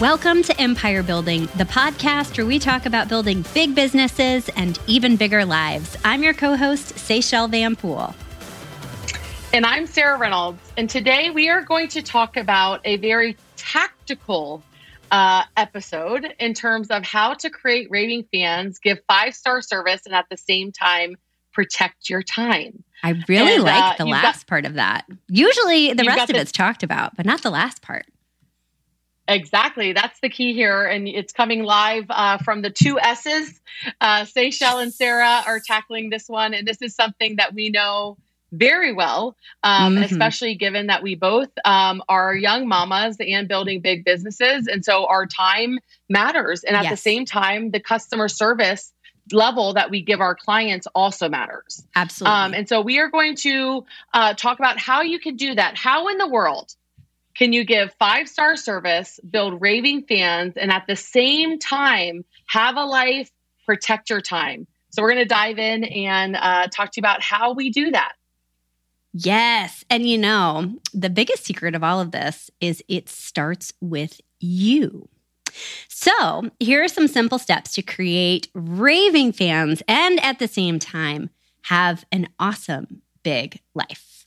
Welcome to Empire Building, the podcast where we talk about building big businesses and even bigger lives. I'm your co-host, Seychelle Van Poole. And I'm Sarah Reynolds. And today we are going to talk about a very tactical episode in terms of how to create raving fans, give 5-star service, and at the same time, protect your time. I really like the last part of that. Usually the rest of it's talked about, but not the last part. Exactly. That's the key here. And it's coming live from the two S's. Seychelle and Sarah are tackling this one. And this is something that we know very well, especially given that we both are young mamas and building big businesses. And so our time matters. And at the same time, the customer service level that we give our clients also matters. Absolutely. And so we are going to talk about how you can do that. How in the world can you give 5-star service, build raving fans, and at the same time, have a life, protect your time? So we're going to dive in and talk to you about how we do that. Yes. And you know, the biggest secret of all of this is it starts with you. So here are some simple steps to create raving fans and at the same time have an awesome big life.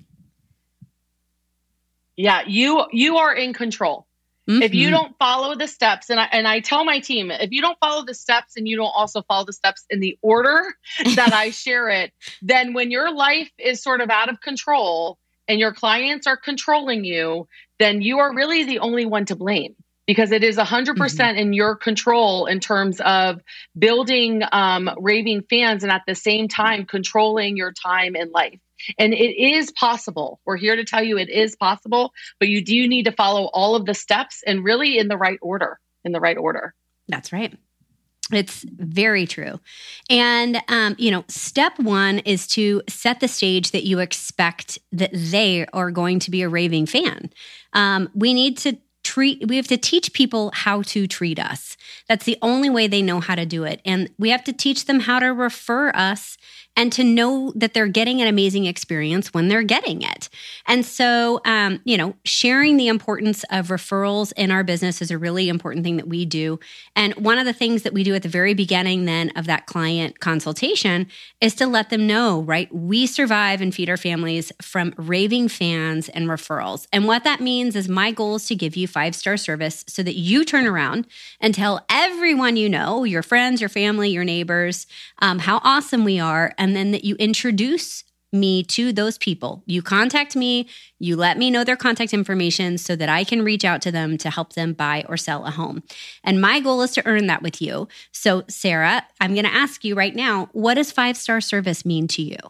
Yeah, you are in control. Mm-hmm. If you don't follow the steps, and I tell my team, if you don't follow the steps and you don't also follow the steps in the order that I share it, then when your life is sort of out of control and your clients are controlling you, then you are really the only one to blame. Because it is 100% in your control in terms of building raving fans and at the same time controlling your time and life. And it is possible. We're here to tell you it is possible, but you do need to follow all of the steps and really in the right order. That's right. It's very true. And, step one is to set the stage that you expect that they are going to be a raving fan. We have to teach people how to treat us. That's the only way they know how to do it. And we have to teach them how to refer us and to know that they're getting an amazing experience when they're getting it. And so, sharing the importance of referrals in our business is a really important thing that we do. And one of the things that we do at the very beginning then of that client consultation is to let them know, right? We survive and feed our families from raving fans and referrals. And what that means is my goal is to give you 5-star service so that you turn around and tell everyone you know, your friends, your family, your neighbors, how awesome we are. And then that you introduce me to those people. You contact me, you let me know their contact information so that I can reach out to them to help them buy or sell a home. And my goal is to earn that with you. So Sarah, I'm going to ask you right now, what does 5-star service mean to you?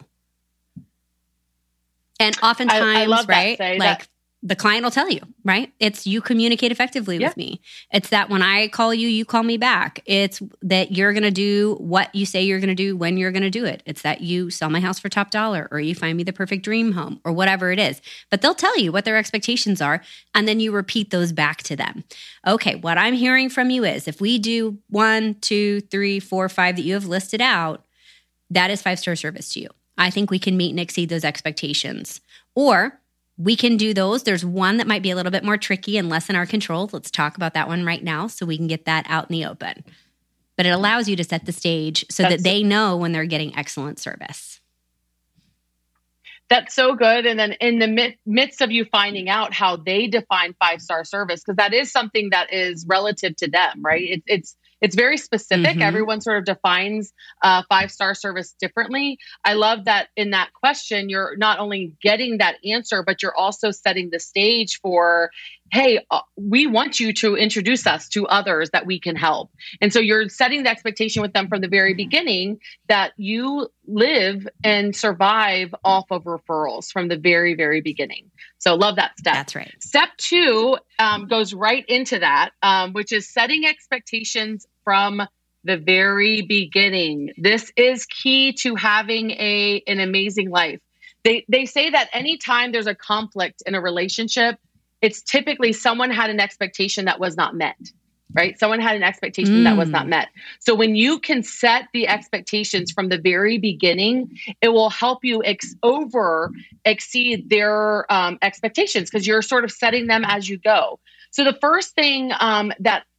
And oftentimes, I love right? That. The client will tell you, right? It's you communicate effectively with me. It's that when I call you, you call me back. It's that you're going to do what you say you're going to do when you're going to do it. It's that you sell my house for top dollar or you find me the perfect dream home or whatever it is. But they'll tell you what their expectations are and then you repeat those back to them. Okay, what I'm hearing from you is if we do 1, 2, 3, 4, 5 that you have listed out, that is 5-star service to you. I think we can meet and exceed those expectations. Or we can do those. There's one that might be a little bit more tricky and less in our control. Let's talk about that one right now so we can get that out in the open. But it allows you to set the stage so that they know when they're getting excellent service. That's so good. And then in the midst of you finding out how they define 5-star service, because that is something that is relative to them, right? It's very specific. Mm-hmm. Everyone sort of defines 5-star service differently. I love that in that question, you're not only getting that answer, but you're also setting the stage for, hey, we want you to introduce us to others that we can help. And so you're setting the expectation with them from the very beginning that you live and survive off of referrals from the very, very beginning. So love that step. That's right. Step 2 goes right into that, which is setting expectations from the very beginning. This is key to having an amazing life. They say that anytime there's a conflict in a relationship, it's typically someone had an expectation that was not met, right? Someone had an expectation that was not met. So when you can set the expectations from the very beginning, it will help you exceed their expectations because you're sort of setting them as you go. So the first thing that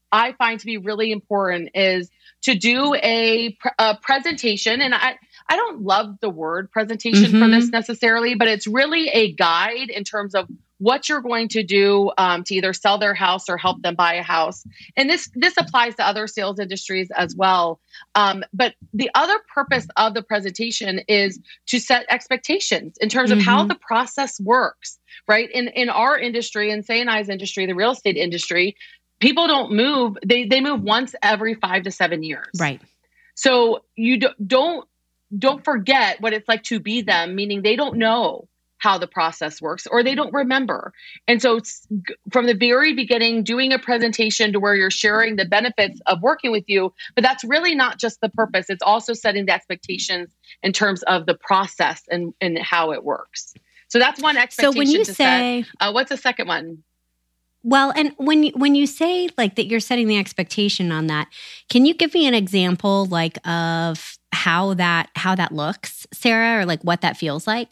I find to be really important is to do a presentation. And I don't love the word presentation for this necessarily, but it's really a guide in terms of what you're going to do to either sell their house or help them buy a house. And this applies to other sales industries as well. But the other purpose of the presentation is to set expectations in terms of how the process works, right? In our industry, in Say and I's industry, the real estate industry, people don't move. They move once every 5 to 7 years. Right. So you don't forget what it's like to be them, meaning they don't know how the process works or they don't remember. And so from the very beginning, doing a presentation to where you're sharing the benefits of working with you, but that's really not just the purpose. It's also setting the expectations in terms of the process and how it works. So that's one expectation. So when you say, what's the second one? Well, and when you say like that you're setting the expectation on that, can you give me an example like of how that looks, Sarah, or like what that feels like?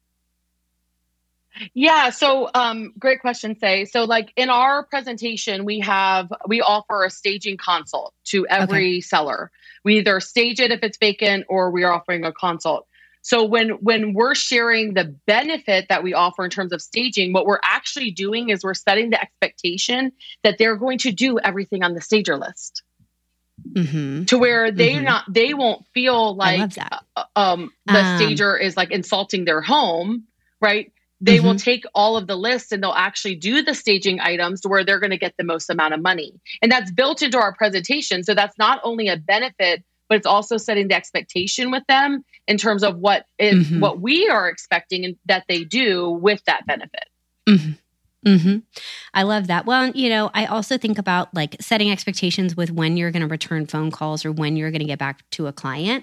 Yeah. So, great question, Say. So like in our presentation, we offer a staging consult to every seller. We either stage it if it's vacant or we are offering a consult. So when we're sharing the benefit that we offer in terms of staging, what we're actually doing is we're setting the expectation that they're going to do everything on the stager list. To where they won't feel like the stager is like insulting their home, right? They will take all of the lists and they'll actually do the staging items to where they're going to get the most amount of money. And that's built into our presentation. So that's not only a benefit, but it's also setting the expectation with them in terms of what we are expecting and that they do with that benefit. I love that. Well, I also think about like setting expectations with when you're going to return phone calls or when you're going to get back to a client.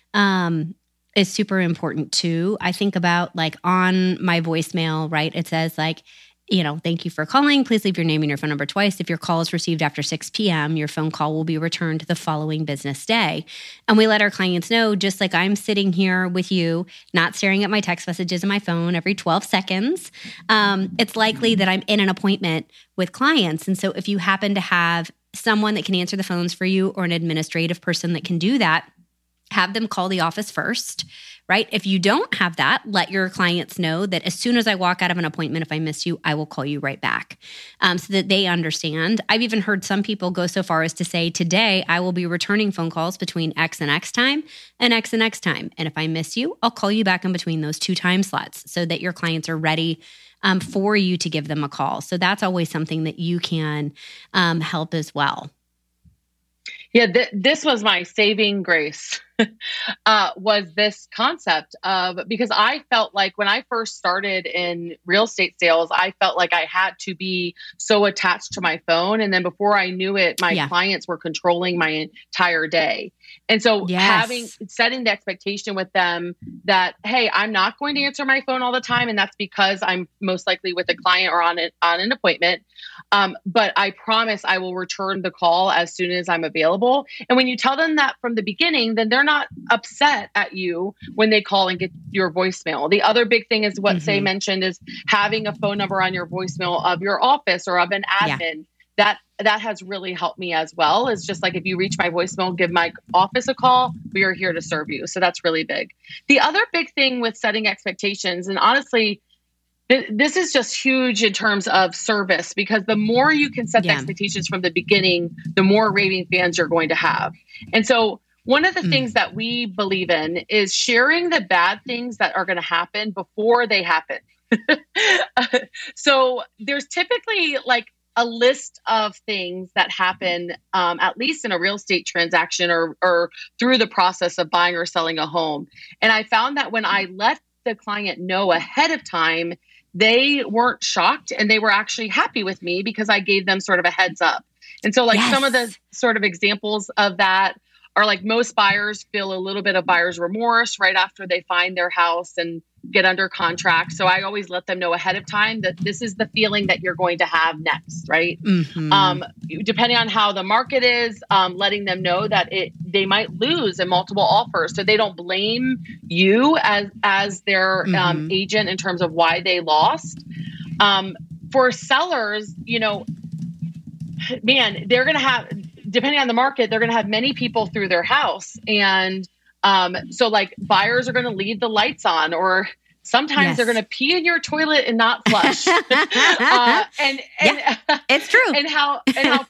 Is super important too. I think about like on my voicemail, right? It says like, thank you for calling. Please leave your name and your phone number twice. If your call is received after 6 p.m., your phone call will be returned the following business day. And we let our clients know, just like I'm sitting here with you, not staring at my text messages on my phone every 12 seconds. It's likely that I'm in an appointment with clients. And so if you happen to have someone that can answer the phones for you or an administrative person that can do that, have them call the office first, right? If you don't have that, let your clients know that as soon as I walk out of an appointment, if I miss you, I will call you right back so that they understand. I've even heard some people go so far as to say, today, I will be returning phone calls between X and X time and X and X time. And if I miss you, I'll call you back in between those 2 time slots so that your clients are ready for you to give them a call. So that's always something that you can help as well. Yeah, this was my saving grace, was this concept of, because I felt like when I first started in real estate sales, I felt like I had to be so attached to my phone. And then before I knew it, my clients were controlling my entire day. And so setting the expectation with them that, hey, I'm not going to answer my phone all the time. And that's because I'm most likely with a client or on an appointment. But I promise I will return the call as soon as I'm available. And when you tell them that from the beginning, then they're not upset at you when they call and get your voicemail. The other big thing is what Say mentioned is having a phone number on your voicemail of your office or of an admin. That has really helped me as well. It's just like, if you reach my voicemail, give my office a call. We are here to serve you. So that's really big. The other big thing with setting expectations, and honestly, this is just huge in terms of service, because the more you can set the expectations from the beginning, the more raving fans you're going to have. And so one of the things that we believe in is sharing the bad things that are going to happen before they happen. So there's typically like a list of things that happen, at least in a real estate transaction or through the process of buying or selling a home. And I found that when I let the client know ahead of time, they weren't shocked and they were actually happy with me because I gave them sort of a heads up. And so like some of the sort of examples of that are like, most buyers feel a little bit of buyer's remorse right after they find their house and get under contract. So I always let them know ahead of time that this is the feeling that you're going to have next, right? Depending on how the market is, letting them know that they might lose in multiple offers, so they don't blame you as their agent in terms of why they lost. For sellers, man, they're going to have, depending on the market, they're going to have many people through their house. And so like buyers are going to leave the lights on, or sometimes they're going to pee in your toilet and not flush. And it's true. And how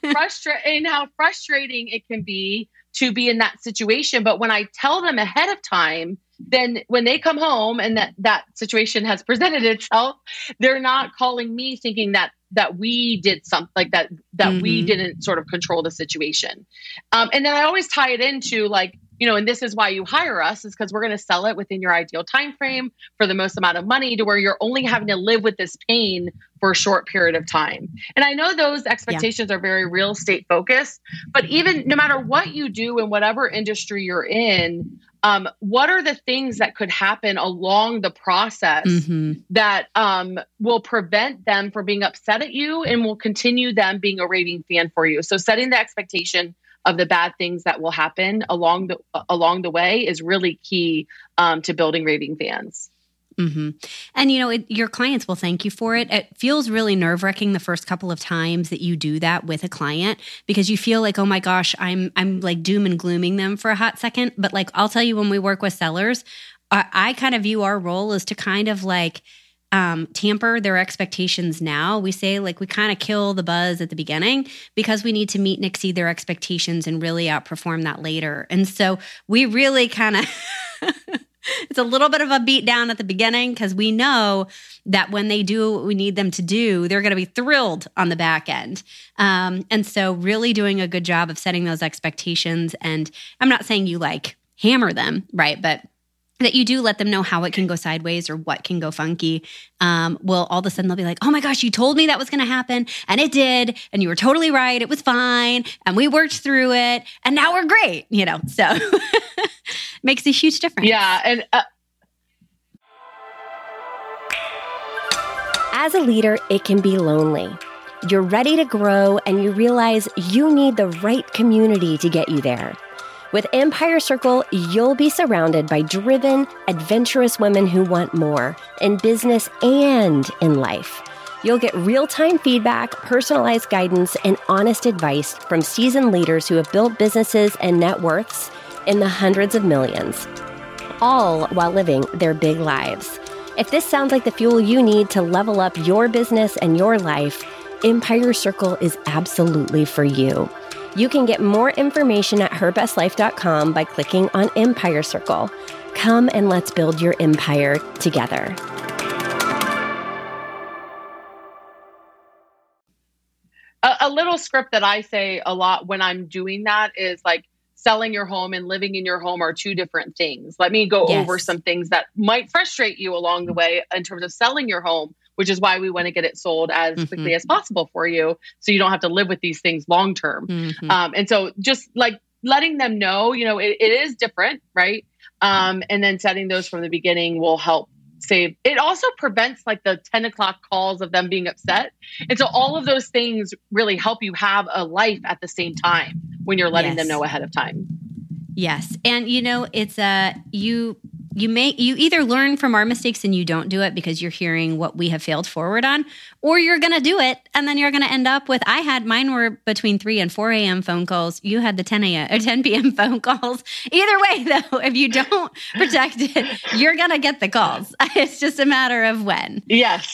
frustrating it can be to be in that situation. But when I tell them ahead of time, then when they come home and that situation has presented itself, they're not calling me thinking that we did something like that we didn't sort of control the situation. And then I always tie it into like, and this is why you hire us, is because we're going to sell it within your ideal time frame for the most amount of money, to where you're only having to live with this pain for a short period of time. And I know those expectations are very real estate focused, but even no matter what you do in whatever industry you're in, what are the things that could happen along the process that will prevent them from being upset at you and will continue them being a raving fan for you? So setting the expectation of the bad things that will happen along the way is really key to building raving fans. And, your clients will thank you for it. It feels really nerve-wracking the first couple of times that you do that with a client, because you feel like, oh my gosh, I'm like doom and glooming them for a hot second. But like, I'll tell you, when we work with sellers, I kind of view our role as to kind of like tamper their expectations now. We say like we kind of kill the buzz at the beginning because we need to meet and exceed their expectations and really outperform that later. And so we really kind of... It's a little bit of a beat down at the beginning, because we know that when they do what we need them to do, they're going to be thrilled on the back end. And so really doing a good job of setting those expectations. And I'm not saying you like hammer them, right? But that you do let them know how it can go sideways or what can go funky. Well, all of a sudden they'll be like, oh my gosh, you told me that was going to happen. And it did. And you were totally right. It was fine. And we worked through it. And now we're great, so makes a huge difference. Yeah. And as a leader, it can be lonely. You're ready to grow and you realize you need the right community to get you there. With Empire Circle, you'll be surrounded by driven, adventurous women who want more in business and in life. You'll get real-time feedback, personalized guidance, and honest advice from seasoned leaders who have built businesses and net worths in the hundreds of millions, all while living their big lives. If this sounds like the fuel you need to level up your business and your life, Empire Circle is absolutely for you. You can get more information at herbestlife.com by clicking on Empire Circle. Come and let's build your empire together. A little script that I say a lot when I'm doing that is like, selling your home and living in your home are two different things. Let me go over some things that might frustrate you along the way in terms of selling your home, which is why we want to get it sold as quickly as possible for you, so you don't have to live with these things long term. And so just like letting them know, it is different, right? And then setting those from the beginning will help save. It also prevents like the 10 o'clock calls of them being upset. And so all of those things really help you have a life at the same time when you're letting them know ahead of time. Yes. And it's you either learn from our mistakes and you don't do it because you're hearing what we have failed forward on, or you're going to do it and then you're going to end up with, mine were between 3 and 4 a.m. phone calls. You had the 10 p.m. phone calls. Either way though, if you don't protect it, you're going to get the calls. It's just a matter of when. Yes.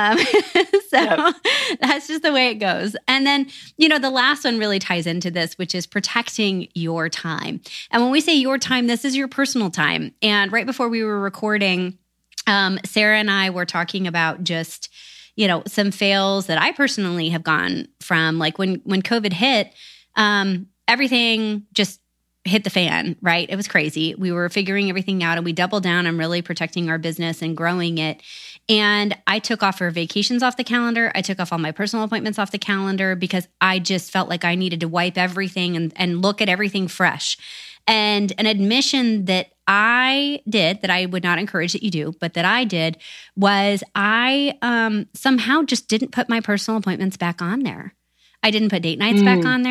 That's just the way it goes. And then, the last one really ties into this, which is protecting your time. And when we say your time, this is your personal time. And right before we were recording, Sarah and I were talking about just, some fails that I personally have gone from. Like when COVID hit, everything just hit the fan, right? It was crazy. We were figuring everything out and we doubled down on really protecting our business and growing it. And I took off our vacations off the calendar. I took off all my personal appointments off the calendar because I just felt like I needed to wipe everything and look at everything fresh. And an admission that I did, that I would not encourage that you do, but that I did, was I somehow just didn't put my personal appointments back on there. I didn't put date nights back on there.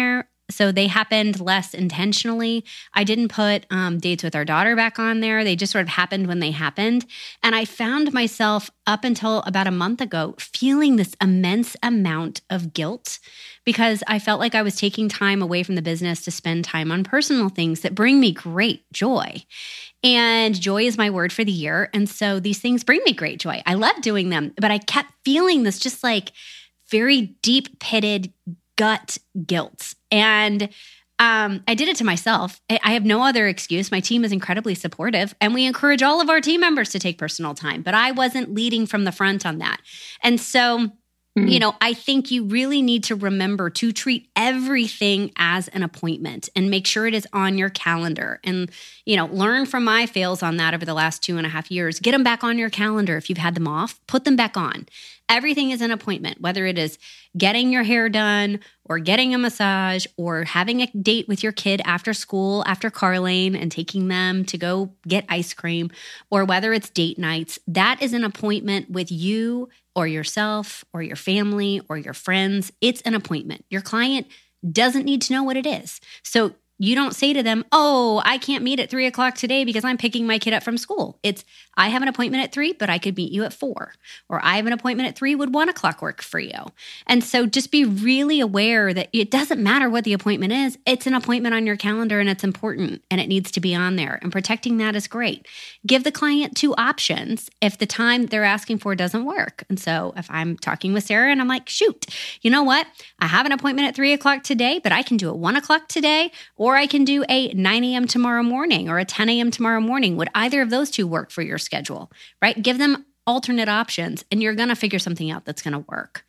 So they happened less intentionally. I didn't put dates with our daughter back on there. They just sort of happened when they happened. And I found myself up until about a month ago feeling this immense amount of guilt because I felt like I was taking time away from the business to spend time on personal things that bring me great joy. And joy is my word for the year. And so these things bring me great joy. I love doing them, but I kept feeling this just like very deep-pitted gut guilt. And I did it to myself. I have no other excuse. My team is incredibly supportive, and we encourage all of our team members to take personal time, but I wasn't leading from the front on that. And so, you know, I think you really need to remember to treat everything as an appointment and make sure it is on your calendar. And, you know, learn from my fails on that over the last 2.5 years. Get them back on your calendar. If you've had them off, put them back on. Everything is an appointment, whether it is getting your hair done or getting a massage or having a date with your kid after school, after Carlane, and taking them to go get ice cream, or whether it's date nights. That is an appointment with you or yourself or your family or your friends. It's an appointment. Your client doesn't need to know what it is. So you don't say to them, oh, I can't meet at 3:00 today because I'm picking my kid up from school. It's, I have an appointment at 3, but I could meet you at 4. Or I have an appointment at 3, would 1:00 work for you? And so just be really aware that it doesn't matter what the appointment is. It's an appointment on your calendar and it's important and it needs to be on there. And protecting that is great. Give the client 2 options if the time they're asking for doesn't work. And so if I'm talking with Sarah and I'm like, shoot, you know what? I have an appointment at 3:00 today, but I can do it 1:00 today, or I can do a 9 a.m. tomorrow morning or a 10 a.m. tomorrow morning. Would either of those 2 work for your schedule, right? Give them alternate options and you're going to figure something out that's going to work.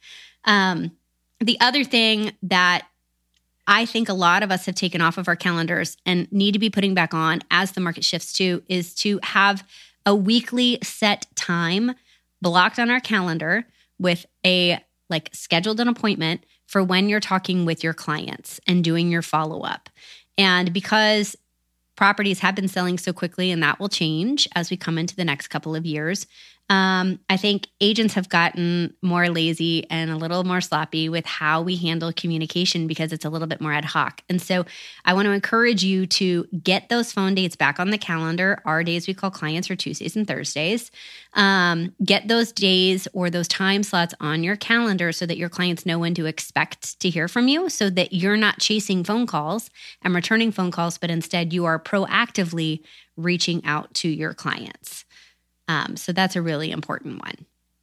The other thing that I think a lot of us have taken off of our calendars and need to be putting back on as the market shifts too is to have a weekly set time blocked on our calendar with a scheduled an appointment for when you're talking with your clients and doing your follow-up. And because properties have been selling so quickly, and that will change as we come into the next couple of years, I think agents have gotten more lazy and a little more sloppy with how we handle communication because it's a little bit more ad hoc. And so I want to encourage you to get those phone dates back on the calendar. Our days we call clients are Tuesdays and Thursdays. Get those days or those time slots on your calendar so that your clients know when to expect to hear from you, so that you're not chasing phone calls and returning phone calls, but instead you are proactively reaching out to your clients. So that's a really important one.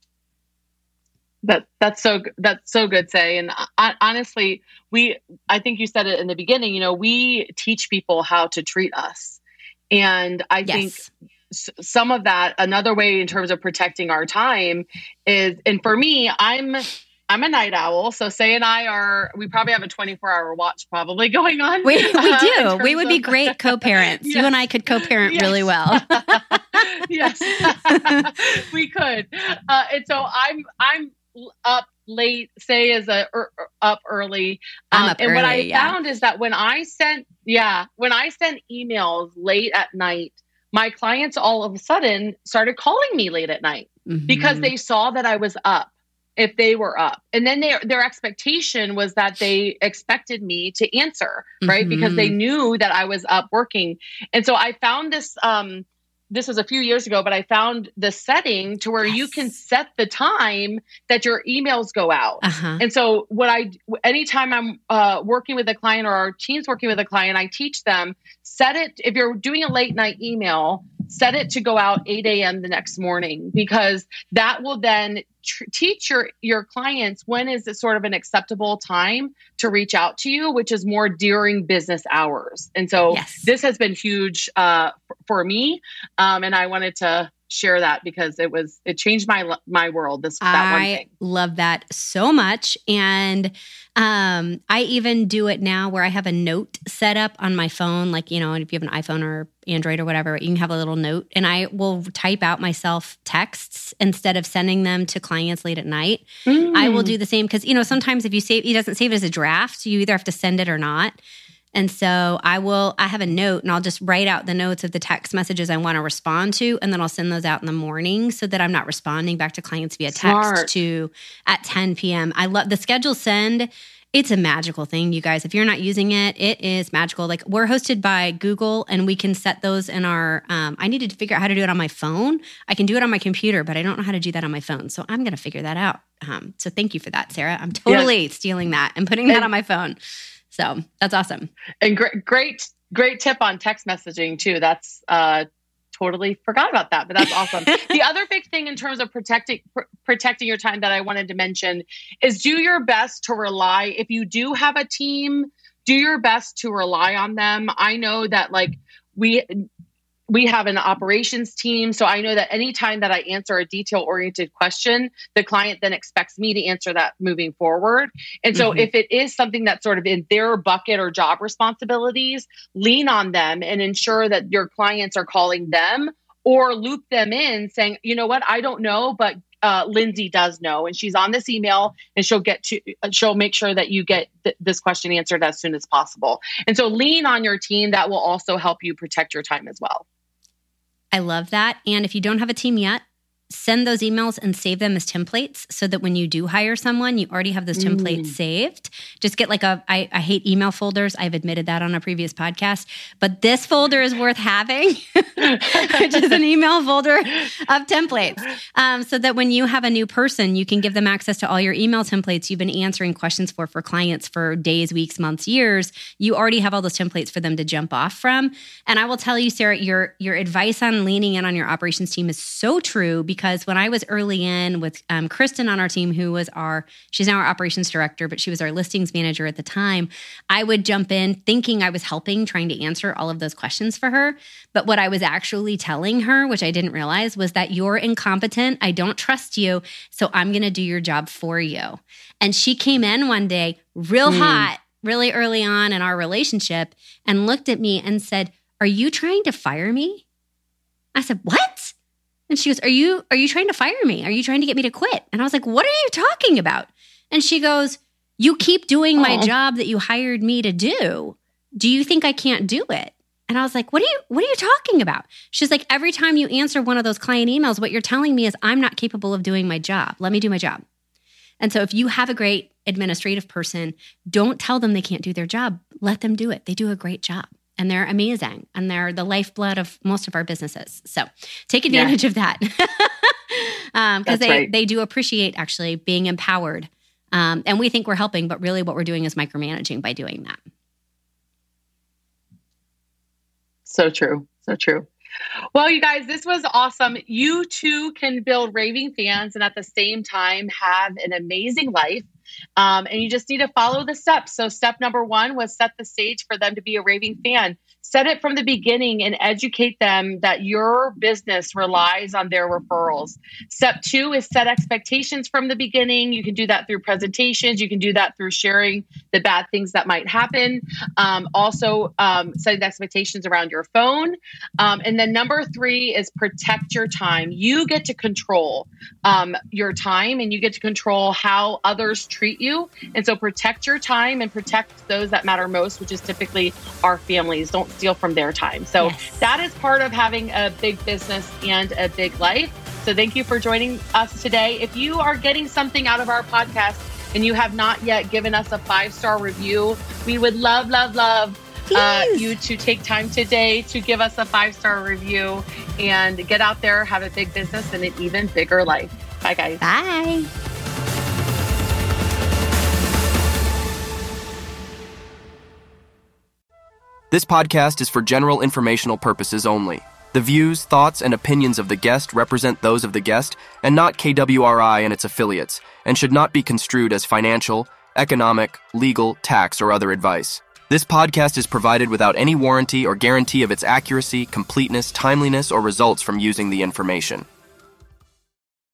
That's so good, Say. And honestly, I think you said it in the beginning, you know, we teach people how to treat us. And I think some of that, another way in terms of protecting our time is, and for me, I'm a night owl. So Say and we probably have a 24-hour watch probably going on. We do. We would be great co-parents. Yes. You and I could co-parent really well. Yes, we could. And so I'm up late. Say is up early. I'm up and early, what I found is that when I sent emails late at night, my clients all of a sudden started calling me late at night because they saw that I was up. If they were up, and then their expectation was that they expected me to answer, right? Because they knew that I was up working. And so I found this, this was a few years ago, but I found the setting to where you can set the time that your emails go out. And so anytime I'm working with a client or our team's working with a client, I teach them, set it, if you're doing a late night email, set it to go out 8 a.m. the next morning, because that will then teach your clients when is it sort of an acceptable time to reach out to you, which is more during business hours. And so this has been huge for me. And I wanted to share that because it changed my world. That one thing. I love that so much. And I even do it now where I have a note set up on my phone, like, you know, if you have an iPhone or Android or whatever, you can have a little note, and I will type out myself texts instead of sending them to clients late at night. I will do the same because, you know, sometimes if he doesn't save it as a draft, you either have to send it or not. And so I have a note and I'll just write out the notes of the text messages I want to respond to. And then I'll send those out in the morning so that I'm not responding back to clients via text at 10 p.m. I love the schedule send It's a magical thing, you guys. If you're not using it, it is magical. Like, we're hosted by Google, and we can set those in our, I needed to figure out how to do it on my phone. I can do it on my computer, but I don't know how to do that on my phone. So I'm going to figure that out. So thank you for that, Sarah. I'm totally stealing that and putting that on my phone. So that's awesome. And great tip on text messaging too. That's, totally forgot about that, but that's awesome. The other big thing in terms of protecting your time that I wanted to mention is do your best to rely. If you do have a team, do your best to rely on them. I know that like we have an operations team. So I know that anytime that I answer a detail-oriented question, the client then expects me to answer that moving forward. And so if it is something that's sort of in their bucket or job responsibilities, lean on them and ensure that your clients are calling them or loop them in saying, you know what, I don't know, but Lindsay does know, and she's on this email, and she'll make sure that you get this question answered as soon as possible. And so lean on your team. That will also help you protect your time as well. I love that. And if you don't have a team yet, send those emails and save them as templates so that when you do hire someone, you already have those templates saved. Just get like I hate email folders. I've admitted that on a previous podcast, but this folder is worth having, which is an email folder of templates. So that when you have a new person, you can give them access to all your email templates you've been answering questions for clients for days, weeks, months, years. You already have all those templates for them to jump off from. And I will tell you, Sarah, your advice on leaning in on your operations team is so true, because when I was early in with Kristen on our team, she's now our operations director, but she was our listings manager at the time, I would jump in thinking I was helping, trying to answer all of those questions for her. But what I was actually telling her, which I didn't realize, was that you're incompetent. I don't trust you. So I'm going to do your job for you. And she came in one day real hot, really early on in our relationship, and looked at me and said, "Are you trying to fire me?" I said, "What?" And she goes, Are you trying to fire me? Are you trying to get me to quit? And I was like, "What are you talking about?" And she goes, "You keep doing my job that you hired me to do. Do you think I can't do it?" And I was like, what are you talking about? She's like, "Every time you answer one of those client emails, what you're telling me is I'm not capable of doing my job. Let me do my job." And so if you have a great administrative person, don't tell them they can't do their job. Let them do it. They do a great job. And they're amazing. And they're the lifeblood of most of our businesses. So take advantage of that. Because they do appreciate actually being empowered. And we think we're helping, but really what we're doing is micromanaging by doing that. So true. So true. Well, you guys, this was awesome. You too can build raving fans and at the same time have an amazing life. And you just need to follow the steps. So step number 1 was set the stage for them to be a raving fan. Set it from the beginning and educate them that your business relies on their referrals. Step 2 is set expectations from the beginning. You can do that through presentations. You can do that through sharing the bad things that might happen. Also, setting the expectations around your phone. And then number 3 is protect your time. You get to control your time, and you get to control how others treat you. And so protect your time and protect those that matter most, which is typically our families. Don't steal from their time. So that is part of having a big business and a big life. So thank you for joining us today. If you are getting something out of our podcast and you have not yet given us a 5-star review, we would love you to take time today to give us a 5-star review and get out there, have a big business and an even bigger life. Bye, guys. Bye. This podcast is for general informational purposes only. The views, thoughts, and opinions of the guest represent those of the guest and not KWRI and its affiliates, and should not be construed as financial, economic, legal, tax, or other advice. This podcast is provided without any warranty or guarantee of its accuracy, completeness, timeliness, or results from using the information.